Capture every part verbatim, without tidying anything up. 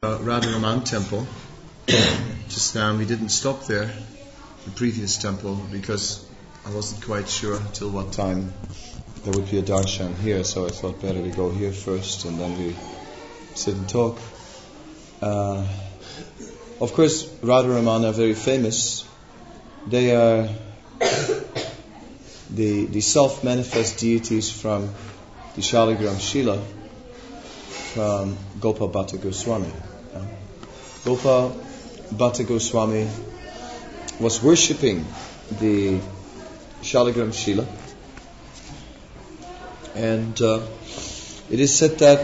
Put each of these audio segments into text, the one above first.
Uh, Radharaman temple. Just now we didn't stop there, the previous temple, because I wasn't quite sure till what time there would be a darshan here, so I thought better we go here first and then we sit and talk. Uh, of course, Radharaman are very famous. They are the the self-manifest deities from the Shaligram Shila, from Gopal Bhatta Goswami. Uh, Gopal Bhatta Goswami was worshipping the Shaligram Shila, and uh, it is said that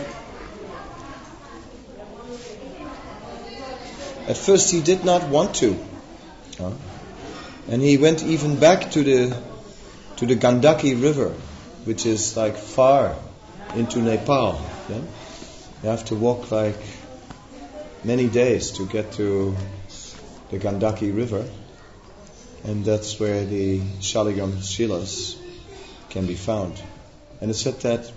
at first he did not want to, uh, and he went even back to the to the Gandaki river, which is like far into Nepal. Yeah? You have to walk like many days to get to the Gandaki river, and that's where the Shaligram Shilas can be found. And it's said that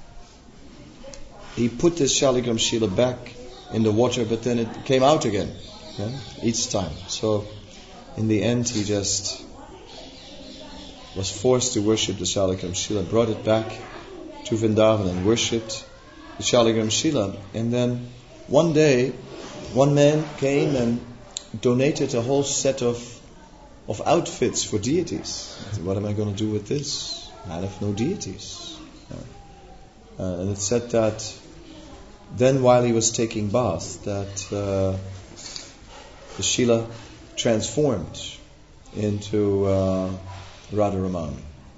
he put this Shaligram Shila back in the water, but then it came out again, yeah, each time. So in the end he just was forced to worship the Shaligram Shila, brought it back to Vrindavan and worshipped the Shaligram Shila. And then one day one man came and donated a whole set of of outfits for deities. I said, what am I going to do with this? I have no deities. Uh, and it said that then while he was taking bath, that uh, the Shila transformed into uh, Radharaman.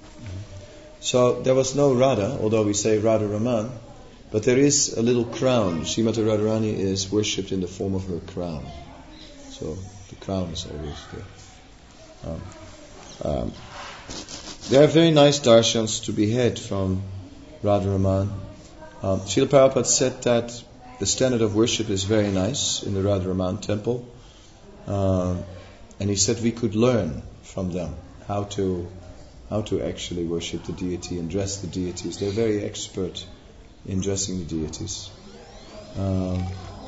So there was no Radha, although we say Radharaman, but there is a little crown. Srimati Radharani is worshipped in the form of her crown. So the crown is always there. Um, um, there are very nice darshans to be had from Radharaman. Um, Srila Prabhupada said that the standard of worship is very nice in the Radharaman temple. Um, and he said we could learn from them how to how to actually worship the deity and dress the deities. They're very expert in dressing the deities. Um,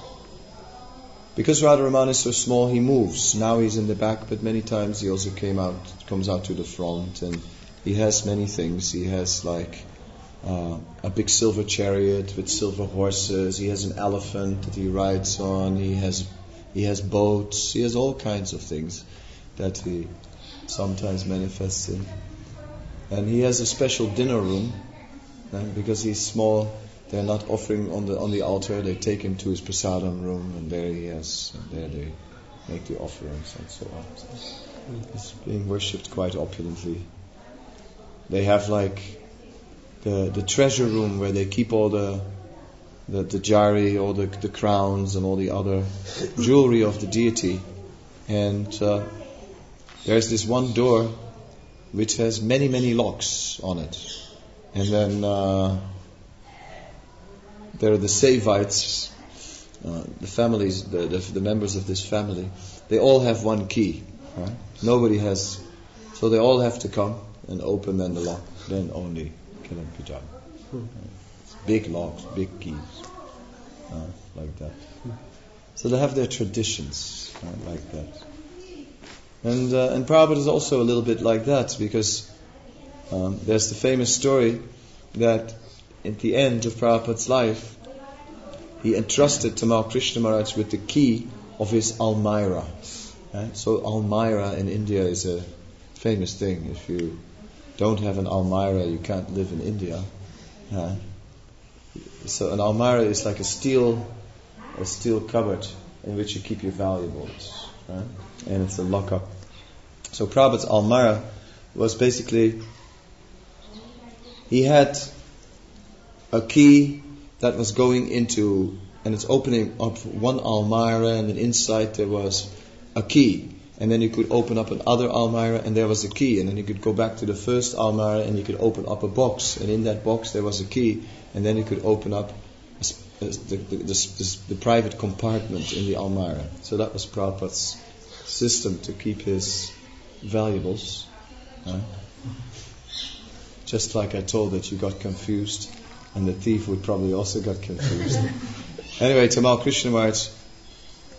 because Radharaman is so small, he moves. Now he's in the back, but many times he also came out, comes out to the front, and he has many things. He has like uh, a big silver chariot with silver horses. He has an elephant that he rides on. He has he has boats. He has all kinds of things that he sometimes manifests in. And he has a special dinner room, and because he's small, they're not offering on the on the altar. They take him to his prasadam room, and there he is. And there they make the offerings and so on. So he's being worshipped quite opulently. They have like the the treasure room where they keep all the the, the jari, all the, the crowns, and all the other jewelry of the deity. And uh, there's this one door which has many many locks on it, and then uh, there are the Sevites, uh, the families, the, the the members of this family. They all have one key. Right? Nobody has, so they all have to come and open then the lock. Then only can it be done. Hmm. Big locks, big keys, uh, like that. Hmm. So they have their traditions, right, like that. And uh, and Prabhupada is also a little bit like that, because um, there's the famous story that at the end of Prabhupada's life, he entrusted Tamal Krishna Maharaj with the key of his Almirah. Right? So Almirah in India is a famous thing. If you don't have an Almirah, you can't live in India. Uh, so an Almirah is like a steel, a steel cupboard in which you keep your valuables. Right? And it's a lockup. So Prabhupada's Almirah was basically, he had a key that was going into, and it's opening up one Almirah, and then inside there was a key. And then you could open up another Almirah, and there was a key. And then you could go back to the first Almirah, and you could open up a box. And in that box there was a key. And then you could open up the, the, the, the, the private compartment in the Almirah. So that was Prabhupada's system to keep his valuables. Right? Just like I told that you got confused, and the thief would probably also got confused. Anyway, Tamal Krishna Maharaj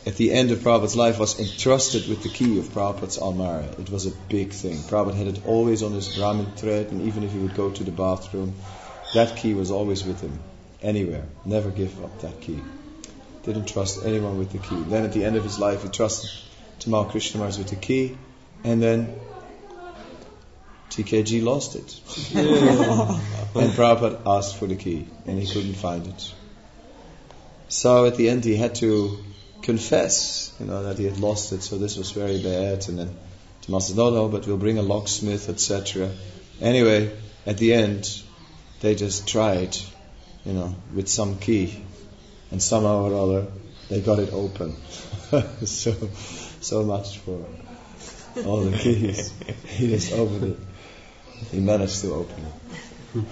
at the end of Prabhupada's life, was entrusted with the key of Prabhupada's Almara. It was a big thing. Prabhupada had it always on his Brahmin thread, and even if he would go to the bathroom, that key was always with him, anywhere. Never give up that key. Didn't trust anyone with the key. Then at the end of his life, he trusted Tamal Krishna Maharaj with the key, and then T K G lost it. And Prabhupada asked for the key, and he couldn't find it. So at the end, he had to confess, you know, that he had lost it. So this was very bad. And then Tamal said, "No, no, but we'll bring a locksmith, et cetera" Anyway, at the end, they just tried, you know, with some key, and somehow or other, they got it open. so, so much for all the keys. He just opened it. He managed to open it.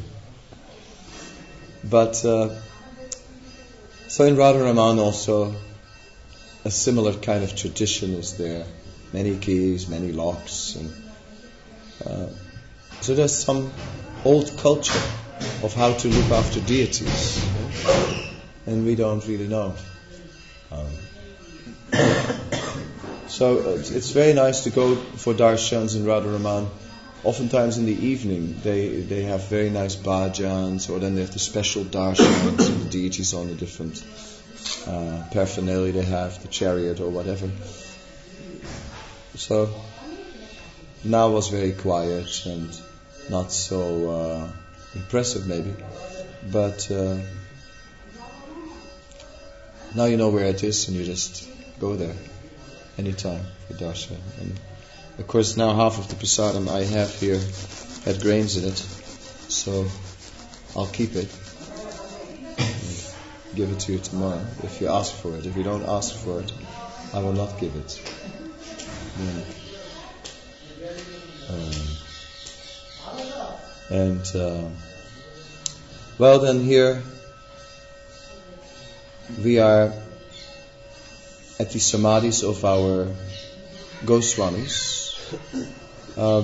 But uh, so in Radharaman also, a similar kind of tradition is there. Many keys, many locks, and uh, so there's some old culture of how to look after deities, okay? And we don't really know. Um, so it's, it's very nice to go for darshans in Radharaman. Oftentimes in the evening they they have very nice bhajans, or then they have the special darshans with the deities on the different uh, paraphernalia they have, the chariot or whatever. So now was very quiet and not so uh, impressive maybe, but uh, now you know where it is, and you just go there anytime for darshan. And of course, now half of the prasadam I have here had grains in it, so I'll keep it and give it to you tomorrow if you ask for it. If you don't ask for it, I will not give it. Yeah. Um, and uh, well, then here we are at the samadhis of our Goswamis. Um,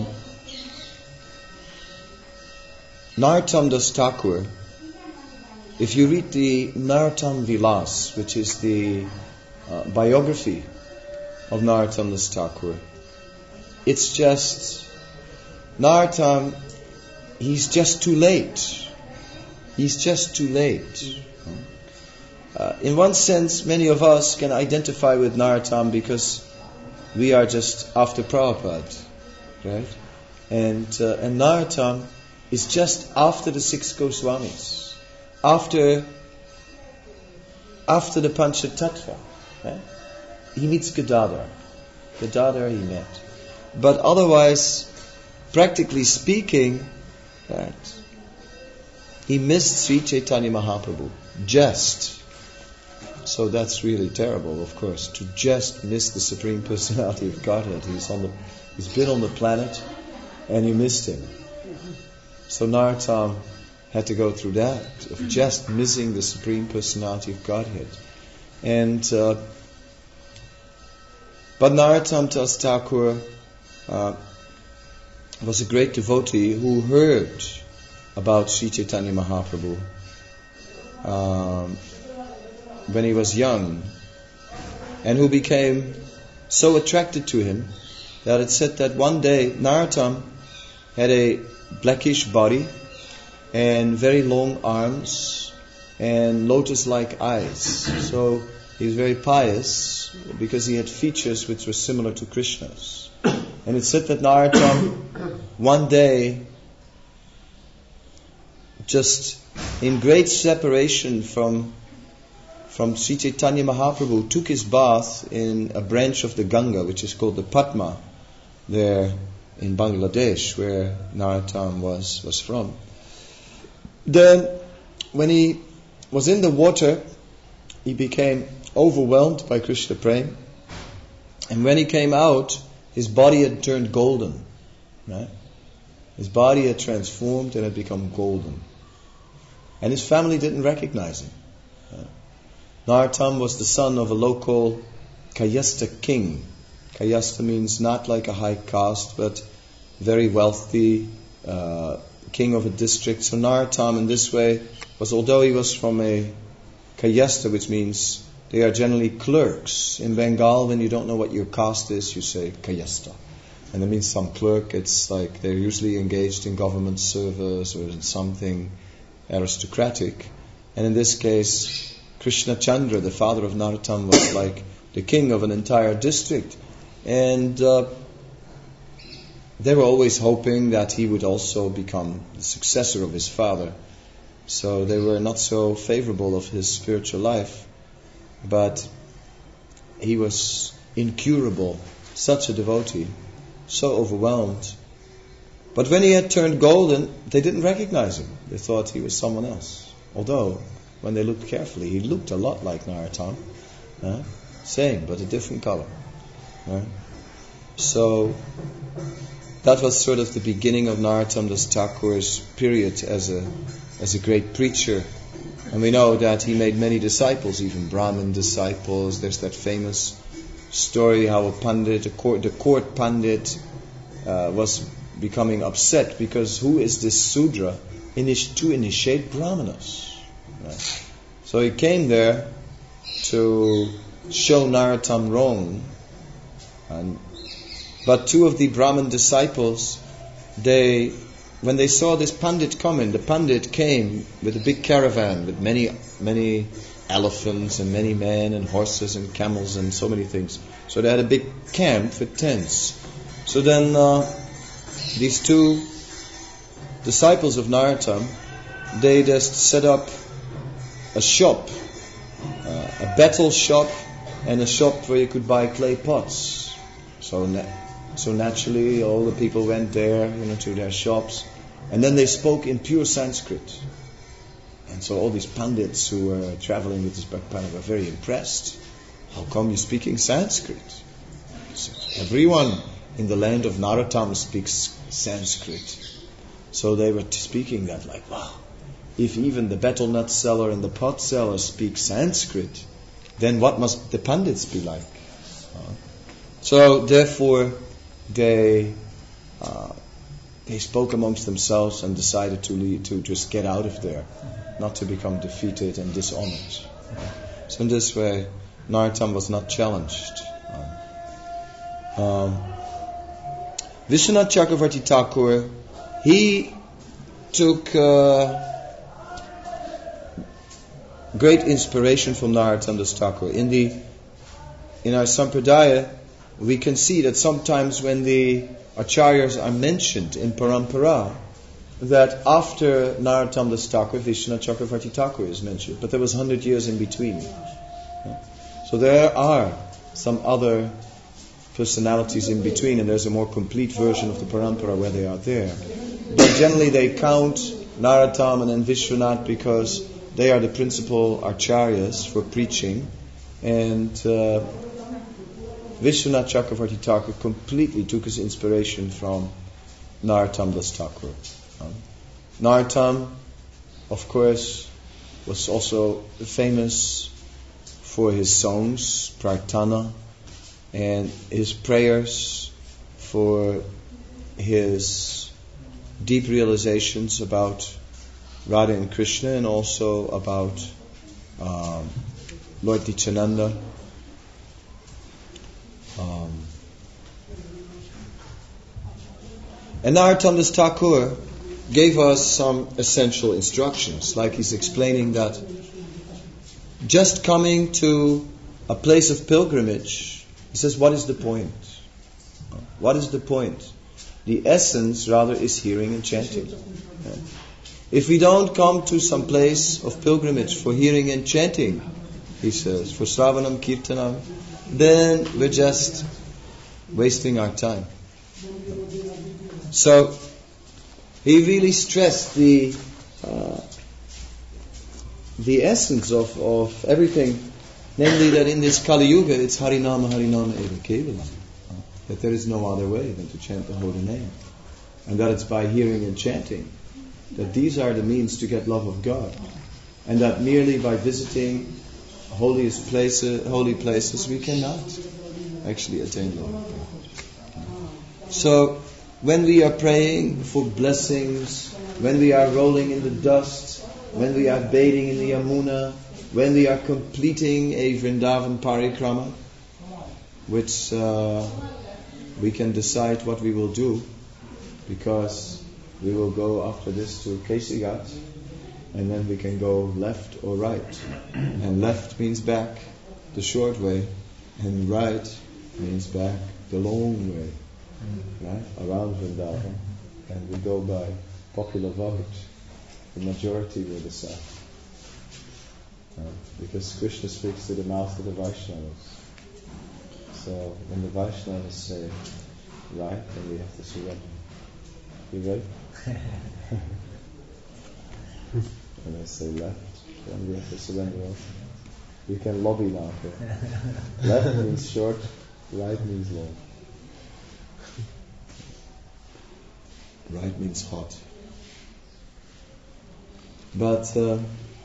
Narottam Das Thakur, if you read the Narottam Vilas, which is the uh, biography of Narottam Das Thakur, it's just Narottam, he's just too late. He's just too late. Uh, in one sense, many of us can identify with Narottam because we are just after Prabhupada, right? And uh, and Narottam is just after the six Goswamis, after after the Panchatattva. Right? He meets Gadadhar. Gadadhar he met, but otherwise, practically speaking, right, he missed Sri Chaitanya Mahaprabhu. Just. So that's really terrible, of course, to just miss the Supreme Personality of Godhead. He's on the, he's been on the planet, and you missed him. So Narottam had to go through that of just missing the Supreme Personality of Godhead. And uh, but Narottam Das Thakur uh, was a great devotee who heard about Sri Chaitanya Mahaprabhu Um, when he was young, and who became so attracted to him that it said that one day Narottam had a blackish body and very long arms and lotus-like eyes. So he was very pious because he had features which were similar to Krishna's. And it said that Narottam one day, just in great separation from from Sri Chaitanya Mahaprabhu, took his bath in a branch of the Ganga, which is called the Padma, there in Bangladesh, where Narottam was, was from. Then, when he was in the water, he became overwhelmed by Krishna Prema. And when he came out, his body had turned golden. Right? His body had transformed and had become golden. And his family didn't recognize him. Right? Narottam was the son of a local Kayasta king. Kayasta means not like a high caste, but very wealthy, uh, king of a district. So Narottam in this way was, although he was from a Kayasta, which means They are generally clerks. In Bengal, when you don't know what your caste is, you say kayasta. And that means some clerk. It's like they're usually engaged in government service or in something aristocratic. And in this case, Krishna Chandra, the father of Narottam, was like the king of an entire district. And uh, they were always hoping that he would also become the successor of his father. So they were not so favorable of his spiritual life. But he was incurable, such a devotee, so overwhelmed. But when he had turned golden, they didn't recognize him. They thought he was someone else. Although, when they looked carefully, he looked a lot like Narottam. Uh, same, but a different color. Uh, so, that was sort of the beginning of Narottam Das Thakur's period as a as a great preacher. And we know that he made many disciples, even Brahmin disciples. There's that famous story how a pandit, a court, the court pandit, uh, was becoming upset because who is this Sudra init- to initiate Brahmanas? Right. So he came there to show Narottam wrong. And, but two of the Brahmin disciples, they... when they saw this Pandit coming, the Pandit came with a big caravan with many, many elephants and many men and horses and camels and so many things. So they had a big camp with tents. So then uh, these two disciples of Narottam, they just set up a shop, uh, a battle shop, and a shop where you could buy clay pots. So. Na- So naturally, all the people went there, you know, to their shops, and then they spoke in pure Sanskrit. And so all these pandits who were traveling with this Bhaktivinoda were very impressed. How come you speaking Sanskrit? Everyone in the land of Narottam speaks Sanskrit. So they were t- speaking that like, wow, if even the betel nut seller and the pot seller speak Sanskrit, then what must the pandits be like? Uh, so therefore, They uh, they spoke amongst themselves and decided to leave, to just get out of there, not to become defeated and dishonored. So in this way, Narottam was not challenged. Um, Vishwanath Chakravarti Thakur, he took uh, great inspiration from Narottam Das Thakur. In the in our Sampradaya, we can see that sometimes when the acharyas are mentioned in parampara, that after Narottam Das Thakur, Vishwanath Chakravarti Thakur is mentioned. But there was one hundred years in between. So there are some other personalities in between, and there's a more complete version of the parampara where they are there. But generally they count Narottam and then Vishwanath because they are the principal acharyas for preaching. And... Uh, Vishwanath Chakravarti Thakur completely took his inspiration from Narottam Das Thakur. Um, Narottam, of course, was also famous for his songs, Prarthana, and his prayers for his deep realizations about Radha and Krishna, and also about um, Lord Nityananda. Um, and Narottam Das Thakur gave us some essential instructions, like he's explaining that just coming to a place of pilgrimage, he says, what is the point? What is the point? The essence, rather, is hearing and chanting. If we don't come to some place of pilgrimage for hearing and chanting, he says, for Sravanam, Kirtanam, then we're just wasting our time. So he really stressed the uh, the essence of, of everything, namely that in this Kali Yuga it's Harinama Harinama Eva Kevalam, that there is no other way than to chant the holy name, and that it's by hearing and chanting that these are the means to get love of God, and that merely by visiting holiest places, holy places, we cannot actually attain love of God. So, when we are praying for blessings, when we are rolling in the dust, when we are bathing in the Yamuna, when we are completing a Vrindavan parikrama, which uh, we can decide what we will do, because we will go after this to Kesighat, and then we can go left or right. And left means back, the short way, and right means back, the long way, right? Around Vrindavan. And we go by popular vote. The majority will decide. Uh, because Krishna speaks to the mouth of the Vaishnavas. So when the Vaishnavas say right, then we have to surrender. You ready? When I say left, then we have to surrender also. You can lobby now. Okay? Left means short, right means long. Right means hot. But uh,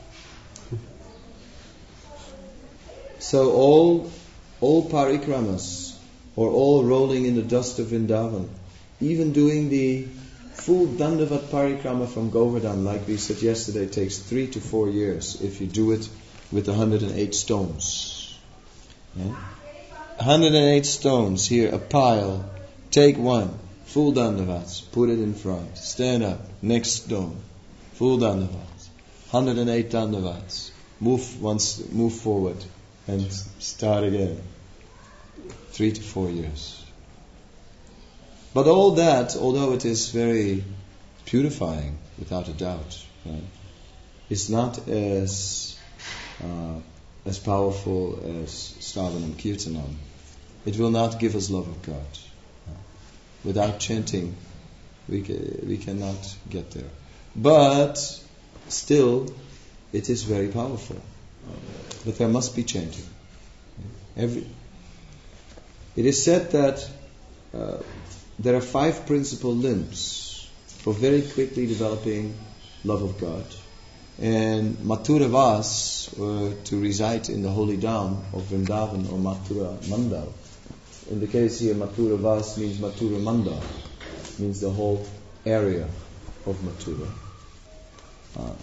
so all all parikramas, or all rolling in the dust of Vrindavan, even doing the full Dandavat parikrama from Govardhan, like we said yesterday, takes three to four years if you do it with one hundred eight stones. Yeah? one hundred eight stones, here a pile, take one, full Dandavats, put it in front, stand up, next stone, full Dandavats, one hundred eight Dandavats, move once, move forward and start again. Three to four years. But all that, although it is very purifying, without a doubt, right, is not as uh, as powerful as Shravanam Kirtanam. It will not give us love of God. Without chanting, we ca- we cannot get there. But still, it is very powerful. But there must be chanting. Every it is said that uh, there are five principal limbs for very quickly developing love of God. And Mathura Vas, or to reside in the holy Dham of Vrindavan or Mathura Mandal. In the case here, Mathura Vas means Mathura Mandal, means the whole area of Mathura. Uh,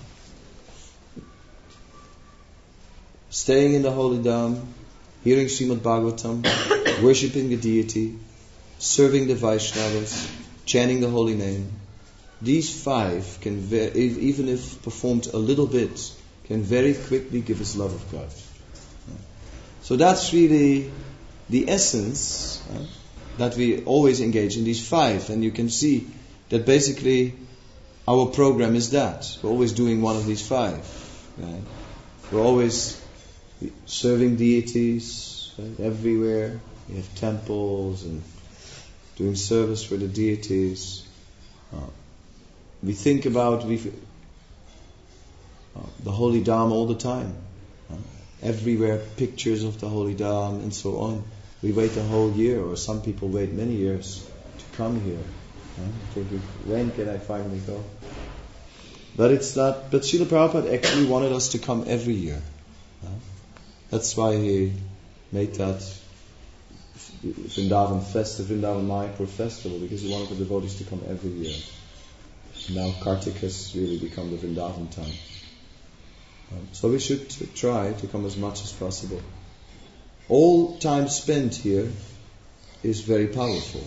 staying in the holy Dham, hearing Srimad Bhagavatam, worshipping the deity, serving the Vaishnavas, chanting the holy name. These five can, ve- even if performed a little bit, can very quickly give us love of God. So that's really the essence uh, that we always engage in these five. And you can see that basically our program is that. We're always doing one of these five. Right? We're always serving deities right, everywhere. We have temples and doing service for the deities. Uh, we think about we, uh, the Holy Dham all the time. Uh, everywhere, pictures of the Holy Dham and so on. We wait a whole year, or some people wait many years to come here. Uh, thinking, when can I finally go? But it's not. But Srila Prabhupada actually wanted us to come every year. Uh, that's why he made that Vrindavan Festival, Vrindavan Mayapur Festival, because he wanted the devotees to come every year. Now Kartik has really become the Vrindavan time. Um, so we should t- try to come as much as possible. All time spent here is very powerful.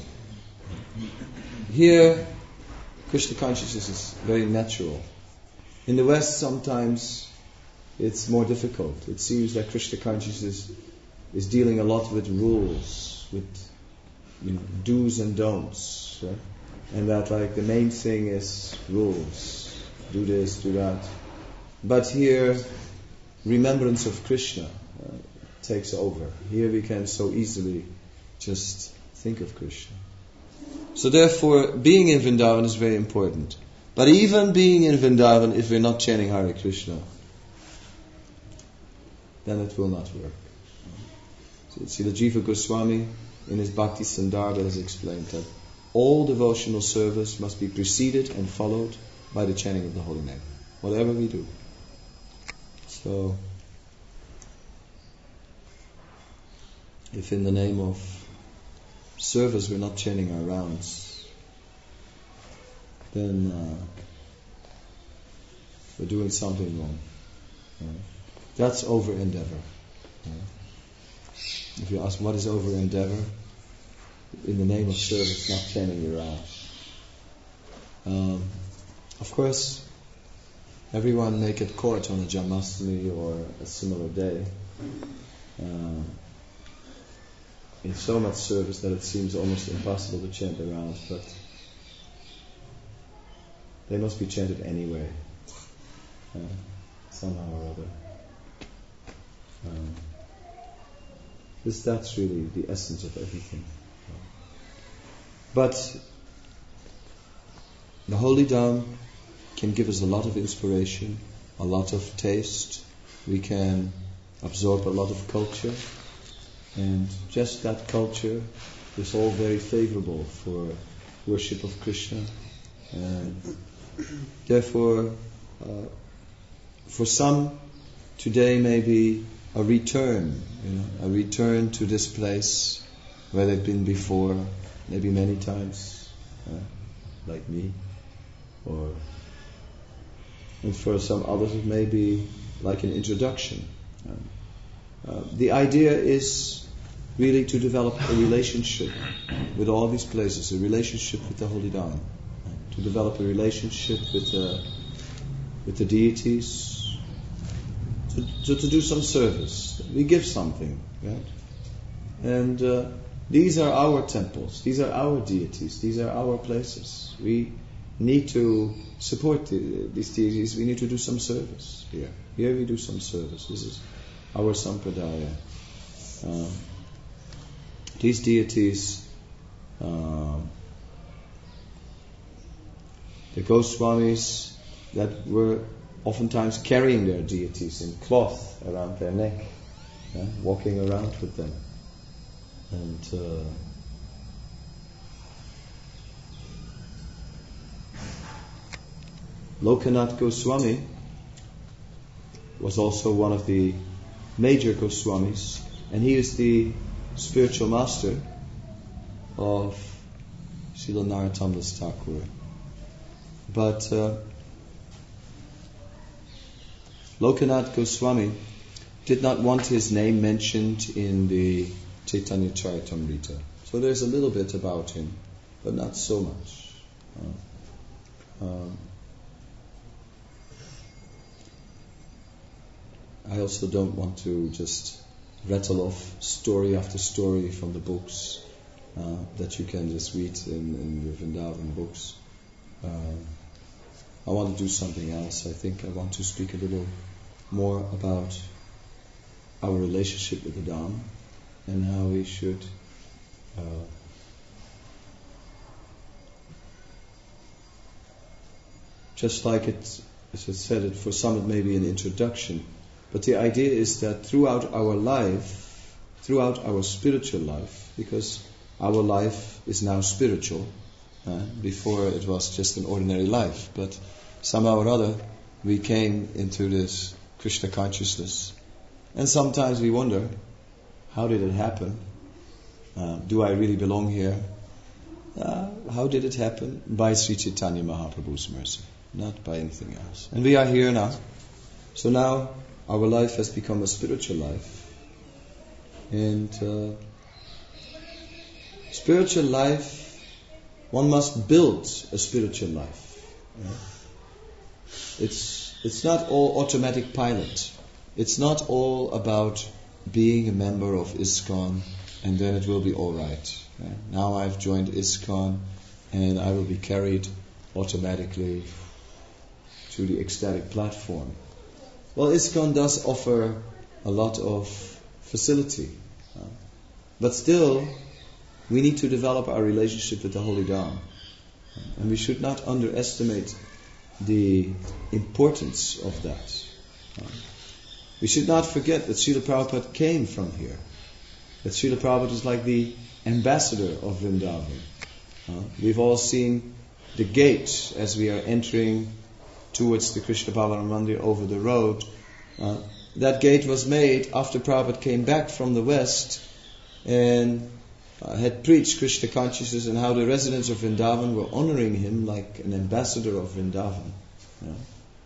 Here, Krishna consciousness is very natural. In the West, sometimes it's more difficult. It seems that Krishna consciousness is dealing a lot with rules, with you know, do's and don'ts, right? And that like the main thing is rules. Do this, do that. But here, remembrance of Krishna uh, takes over. Here we can so easily just think of Krishna. So therefore, being in Vrindavan is very important. But even being in Vrindavan, if we're not chanting Hare Krishna, then it will not work. See, the Jiva Goswami in his Bhakti Sandarbha has explained that all devotional service must be preceded and followed by the chanting of the holy name, whatever we do. So, if in the name of service we're not chanting our rounds, then uh, we're doing something wrong. Right? That's over endeavor. Yeah. If you ask what is over endeavor, in the name of service, not chanting your around. Um, of course, everyone may get caught on a Janmashtami or a similar day uh, in so much service that it seems almost impossible to chant around, but they must be chanted anyway, uh, somehow or other. Um, this, that's really the essence of everything. But the Holy Dham can give us a lot of inspiration, a lot of taste. We can absorb a lot of culture, and just that culture is all very favorable for worship of Krishna. And therefore, uh, for some, today may be a return, you know, a return to this place where they've been before, maybe many times, uh, like me, or and for some others it may be like an introduction. Um, uh, the idea is really to develop a relationship with all these places, a relationship with the Holy Dham, to develop a relationship with the with the deities, to, to, to do some service. We give something, right? And uh, these are our temples, these are our deities, these are our places. We need to support the, these deities, we need to do some service here. Here we do some service. This is our sampradaya. Uh, these deities, uh, the Goswamis that were oftentimes carrying their deities in cloth around their neck, yeah, walking around with them. And uh, Lokanath Goswami was also one of the major Goswamis, and he is the spiritual master of Srila Narottam Das Thakur. But uh, Lokanath Goswami did not want his name mentioned in the Chaitanya Charitamrita. So there's a little bit about him, but not so much. Uh, um, I also don't want to just rattle off story after story from the books uh, that you can just read in, in the Vrindavan books. Uh, I want to do something else. I think I want to speak a little more about our relationship with the Dham and how we should uh, just like it, as I said, it, for some it may be an introduction, but the idea is that throughout our life, throughout our spiritual life, because our life is now spiritual, uh, before it was just an ordinary life, but somehow or other we came into this Krishna consciousness, and sometimes we wonder, how did it happen? Uh, do I really belong here? Uh, how did it happen? By Sri Chaitanya Mahaprabhu's mercy, not by anything else. And we are here now. So now our life has become a spiritual life. And uh, spiritual life, one must build a spiritual life. Right? It's it's not all automatic pilot. It's not all about being a member of ISKCON and then it will be all right. Right? Now I've joined ISKCON and I will be carried automatically to the ecstatic platform. Well, ISKCON does offer a lot of facility, uh, but still we need to develop our relationship with the Holy Dham, and we should not underestimate the importance of that. Uh, we should not forget that Srila Prabhupada came from here, that Srila Prabhupada is like the ambassador of Vrindavan. Uh, we've all seen the gate as we are entering towards the Krishna Bhavana Mandir over the road. Uh, that gate was made after Prabhupada came back from the West and uh, had preached Krishna consciousness and how the residents of Vrindavan were honoring him like an ambassador of Vrindavan. You know?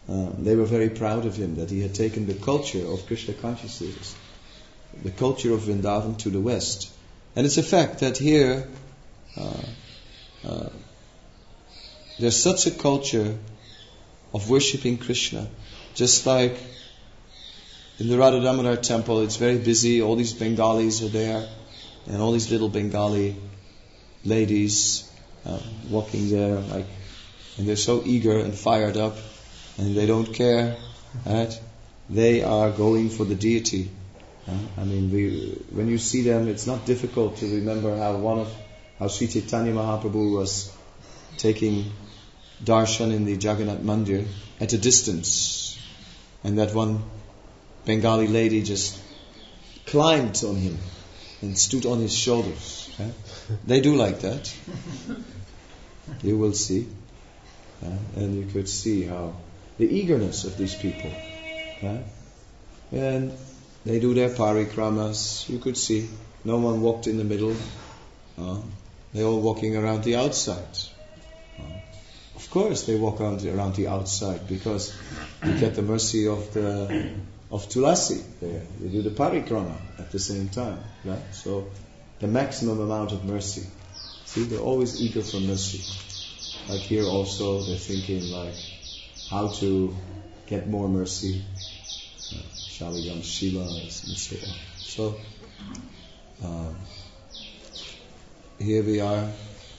Uh, they were very proud of him, that he had taken the culture of Krishna consciousness, the culture of Vrindavan, to the West. And it's a fact that here uh, uh, there's such a culture of worshipping Krishna. Just like in the Radha Damodar temple, it's very busy, all these Bengalis are there, and all these little Bengali ladies uh, walking there, like, and they're so eager and fired up, and they don't care, right? They are going for the deity. Uh, I mean, we, when you see them, it's not difficult to remember how one of how Sri Chaitanya Mahaprabhu was taking darshan in the Jagannath Mandir at a distance, and that one Bengali lady just climbed on him and stood on his shoulders. Right? They do like that. You will see, uh, and you could see how the eagerness of these people, right? And they do their parikramas. You could see no one walked in the middle. Uh, they're all walking around the outside. Uh, of course, they walk around, around the outside because you get the mercy of the of Tulasi there. They do the parikrama at the same time, right? So the maximum amount of mercy. See, they're always eager for mercy. Like here also, they're thinking like how to get more mercy. Shaligam Shilas and so on. So um, here we are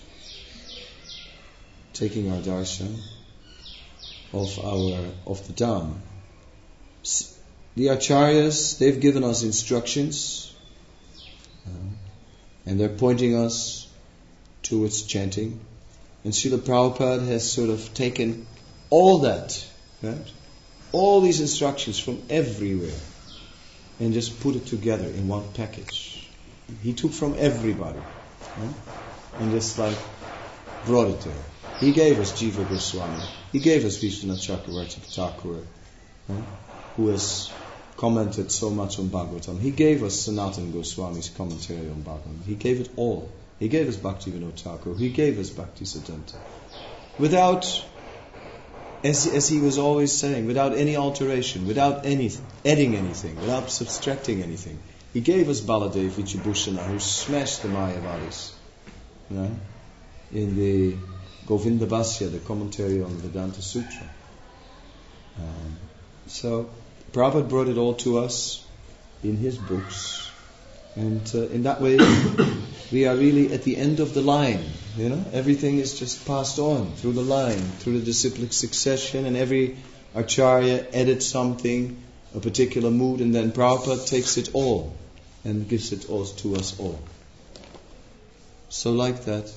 taking our darshan of our of the Dham. The acharyas, they've given us instructions, uh, and they're pointing us towards chanting. And Srila Prabhupada has sort of taken all that, right? All these instructions from everywhere, and just put it together in one package. He took from everybody, right? And just like brought it there. He gave us Jiva Goswami. He gave us Vishwanath Chakravarti Thakur, right? Who has commented so much on Bhagavatam. He gave us Sanatana Goswami's commentary on Bhagavatam. He gave it all. He gave us Bhakti Vinod Thakur. He gave us Bhakti Siddhanta. Without, as, as he was always saying, without any alteration, without anything, adding anything, without subtracting anything. He gave us Baladev Vijayabhushana, who smashed the Mayavadis. You know, in the Govinda Bhasya, the commentary on the Vedanta Sutra. Um, so, Prabhupada brought it all to us in his books, and uh, in that way we are really at the end of the line. You know, everything is just passed on through the line, through the disciplic succession, and every acharya added something, a particular mood, and then Prabhupada takes it all and gives it all to us all. So like that,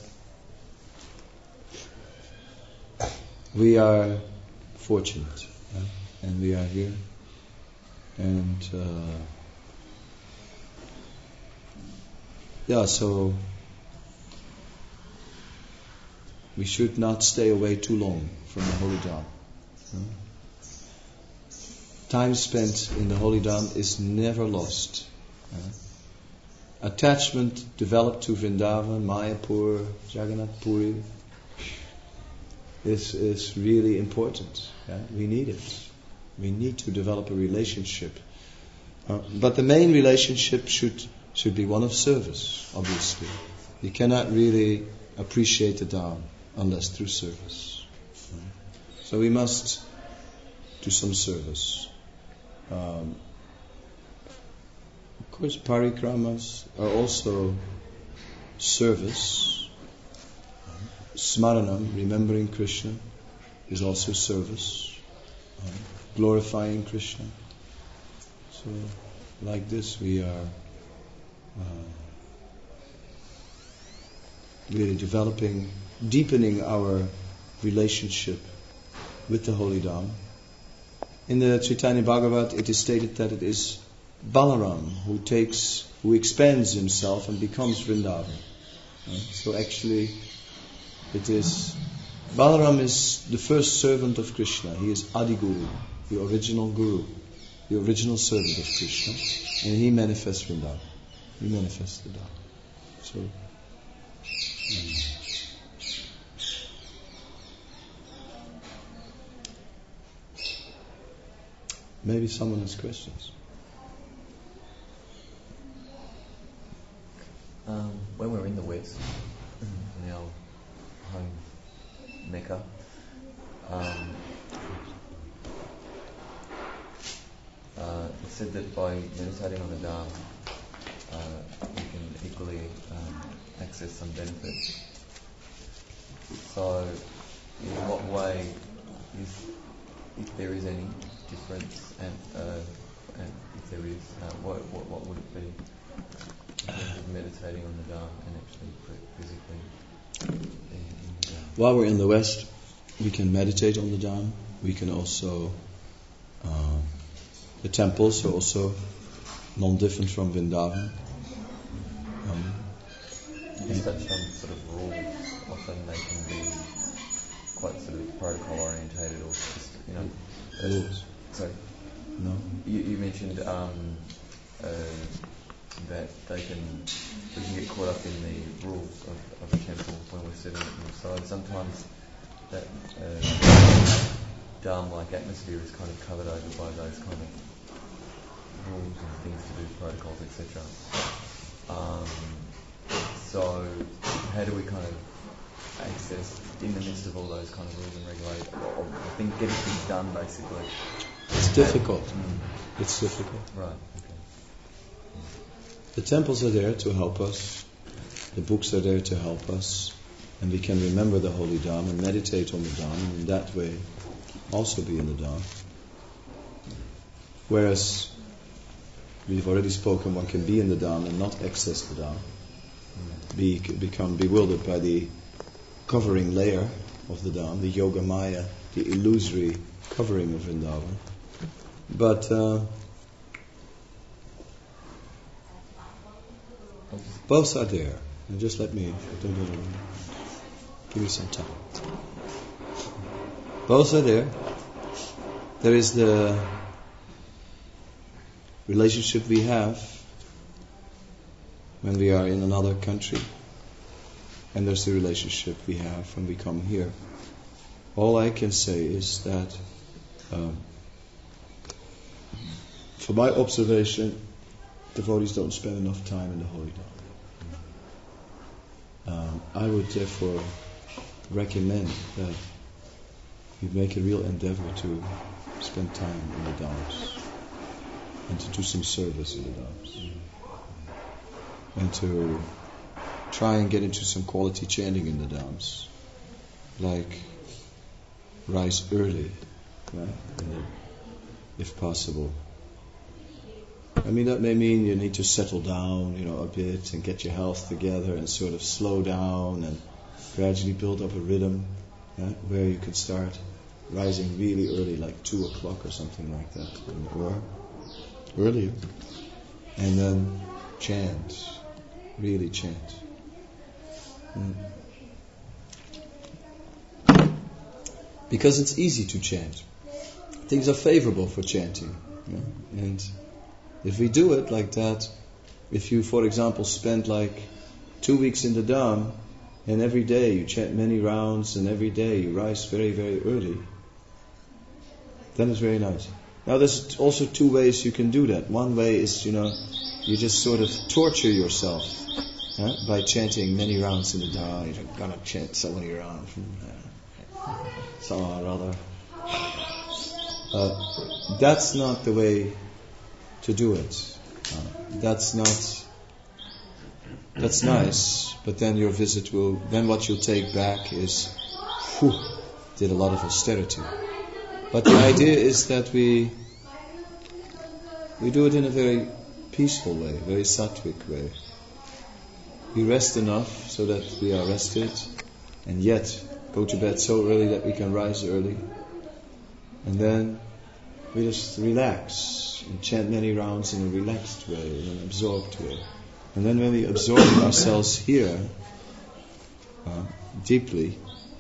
we are fortunate, right? And we are here. And uh, yeah, so we should not stay away too long from the Holy Dham. Hmm? Time spent in the Holy Dham is never lost. Hmm? Attachment developed to Vrindavan, Mayapur, Jagannath Puri is is really important. Yeah? We need it. We need to develop a relationship. Uh, but the main relationship should should be one of service, obviously. You cannot really appreciate the Dham unless through service. Uh, so we must do some service. Um, of course, parikramas are also service. Smaranam, remembering Krishna, is also service. Uh, glorifying Krishna. So, like this, we are uh, really developing, deepening our relationship with the Holy Dham. In the Chaitanya Bhagavat, it is stated that it is Balaram who takes, who expands himself and becomes Vrindavan. Right? So actually, it is Balaram is the first servant of Krishna. He is Adiguru, the original Guru, the original servant of Krishna, and he manifests Vrindavan. He manifests the Dham. So, um, maybe someone has questions. Um, when we're in the West, in our home Mecca, um, uh, it's said that by meditating on the Dharma, uh, we can equally um, access some benefit. So, in what way is, if there is any difference, and uh, and if there is, uh, what, what what would it be? Meditating on the Dharma and actually physically in, in the Dharma. While we're in the West, we can meditate on the Dharma. We can also, uh, the temples are also non-different from Vrindavan. Um, Is that some sort of rule? Often they can be quite sort of protocol orientated, or just, you know. Rules. Sorry. No. You, you mentioned um, uh, that they can we can get caught up in the rules of, of a temple when we're sitting inside. Sometimes that uh, Dharma-like atmosphere is kind of covered over by those kind of rules and things to do, protocols, et cetera. Um, so how do we kind of access in the midst of all those kind of rules and regulations? I think getting things done basically. It's difficult. Mm. It's difficult. Right. The temples are there to help us. The books are there to help us. And we can remember the Holy Dharma and meditate on the Dharma, and in that way also be in the Dharma. Whereas, we've already spoken, one can be in the Dharma and not access the Dharma. Be, become bewildered by the covering layer of the Dharma, the Yoga Maya, the illusory covering of Vrindavan. But uh, both are there. And just let me, give me some time. Both are there. There is the relationship we have when we are in another country, and there's the relationship we have when we come here. All I can say is that, um, from my observation, devotees don't spend enough time in the Holy Dharma. Um, I would therefore recommend that you make a real endeavor to spend time in the Dharmas and to do some service in the Dharmas and to try and get into some quality chanting in the Dharmas, like rise early, right? And if possible. I mean, that may mean you need to settle down, you know, a bit and get your health together and sort of slow down and gradually build up a rhythm, right? Where you could start rising really early, like two o'clock or something like that, or earlier, and then chant, really chant. Mm. Because it's easy to chant. Things are favorable for chanting, you know? And if we do it like that, if you, for example, spend like two weeks in the Dham, and every day you chant many rounds, and every day you rise very, very early, then it's very nice. Now there's also two ways you can do that. One way is, you know, you just sort of torture yourself huh, by chanting many rounds in the Dham. You're gonna chant so many rounds, uh, somehow or other. Uh, that's not the way to do it. Uh, that's not, that's nice, but then your visit will, then what you'll take back is, whew, did a lot of austerity. But the idea is that we, we do it in a very peaceful way, very sattvic way. We rest enough so that we are rested, and yet go to bed so early that we can rise early. And then we just relax and chant many rounds in a relaxed way, in an absorbed way. And then when we absorb ourselves here uh, deeply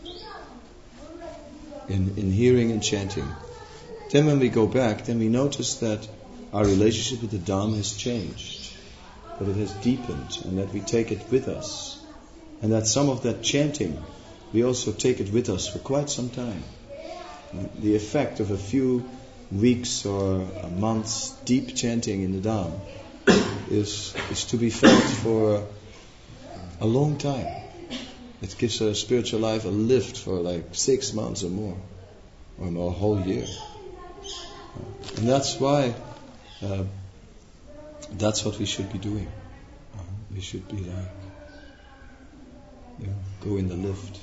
in, in hearing and chanting, then when we go back, then we notice that our relationship with the Dhamma has changed, that it has deepened, and that we take it with us, and that some of that chanting, we also take it with us for quite some time. The effect of a few weeks or months deep chanting in the Dham is is to be felt for a long time. It gives a spiritual life a lift for like six months or more, or no, a whole year. And that's why uh, that's what we should be doing. Uh, we should be like, you know, go in the lift.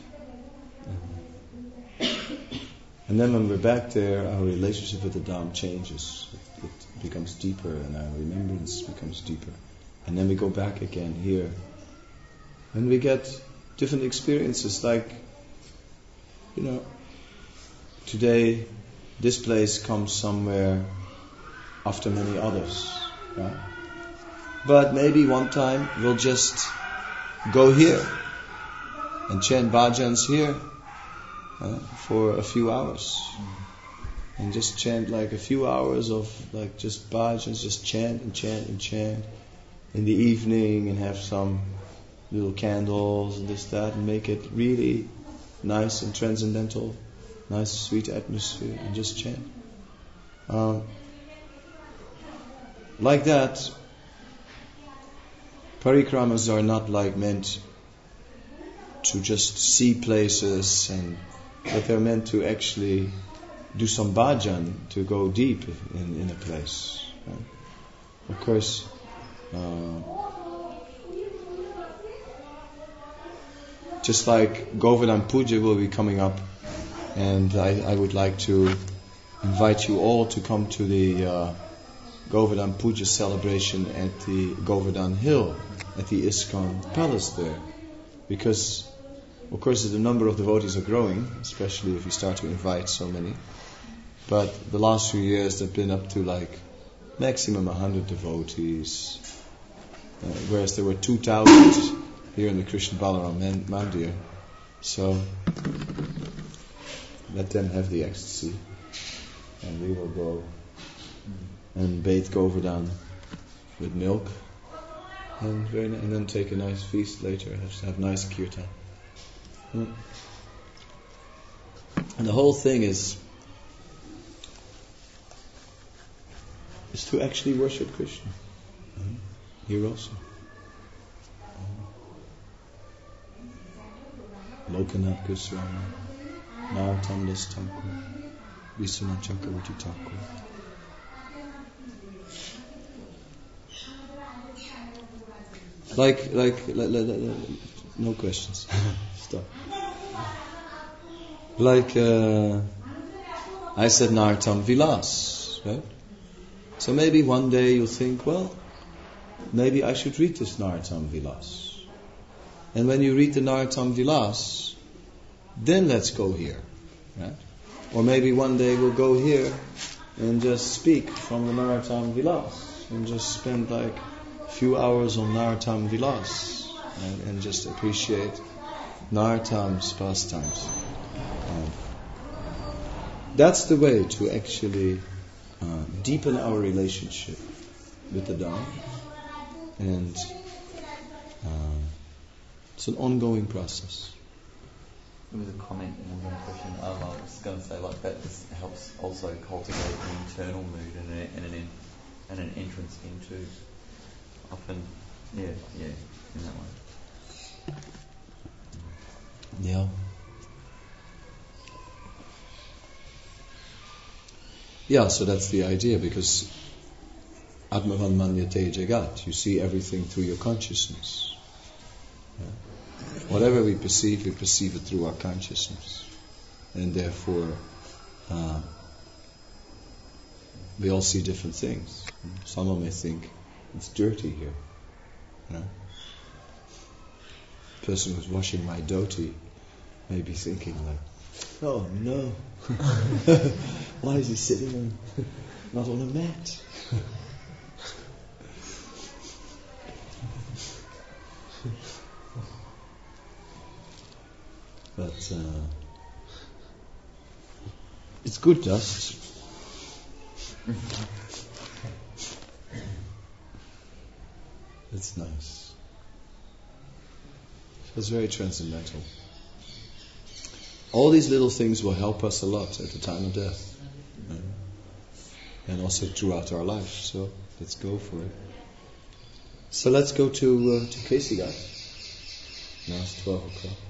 Uh, and then when we're back there, our relationship with the Dham changes. It, it becomes deeper, and our remembrance becomes deeper. And then we go back again here, and we get different experiences. Like, you know, today this place comes somewhere after many others, right? But maybe one time we'll just go here and chant bhajans here uh, for a few hours, and just chant like a few hours of like just bhajans, just chant and chant and chant in the evening, and have some little candles and this, that, and make it really nice and transcendental, nice sweet atmosphere, and just chant. Um, like that, parikramas are not like meant to just see places, and but they're meant to actually do some bhajan, to go deep in, in a place. Right? Of course, uh, just like Govardhan Puja will be coming up, and I, I would like to invite you all to come to the uh, Govardhan Puja celebration at the Govardhan Hill, at the ISKCON Palace there. Because, of course, the number of devotees are growing, especially if you start to invite so many. But the last few years they've been up to like maximum one hundred devotees, uh, whereas there were two thousand here in the Krishna Balaram Man- Mandir. So let them have the ecstasy, and we will go and bathe Govardhan with milk, and very ni- and then take a nice feast later. Have, have nice kirtan. Mm. And the whole thing is is to actually worship Krishna mm. here also. Lokanath Goswami, Narottam Das Thakur, Vishwanath Chakravarti Thakur. Like, like, like, like, like no questions. Stop. Like, uh, I said Narottam Vilas, right? So maybe one day you'll think, well, maybe I should read this Narottam Vilas. And when you read the Narottam Vilas, then let's go here, right? Or maybe one day we'll go here and just speak from the Narottam Vilas, and just spend like a few hours on Narottam Vilas, and, and just appreciate Narottam's pastimes. Um, that's the way to actually uh, deepen our relationship with the Dham, and uh, it's an ongoing process. There was a comment more than a question. Um, I was going to say, like, that this helps also cultivate an internal mood and, a, and an and an entrance into often, yeah, yeah, in that way. Yeah. Yeah, so that's the idea, because Atmavan Manyate Jagat, you see everything through your consciousness. Yeah. Whatever we perceive, we perceive it through our consciousness. And therefore, uh, we all see different things. Someone may think, it's dirty here. You know? The person who's washing my dhoti may be thinking like, oh no, why is he sitting on, not on a mat? But uh, it's good dust. It's nice. It's very transcendental. All these little things will help us a lot at the time of death. Yeah. and also throughout our life. So let's go for it. So let's go to uh, to Casey, guys. Now it's twelve o'clock.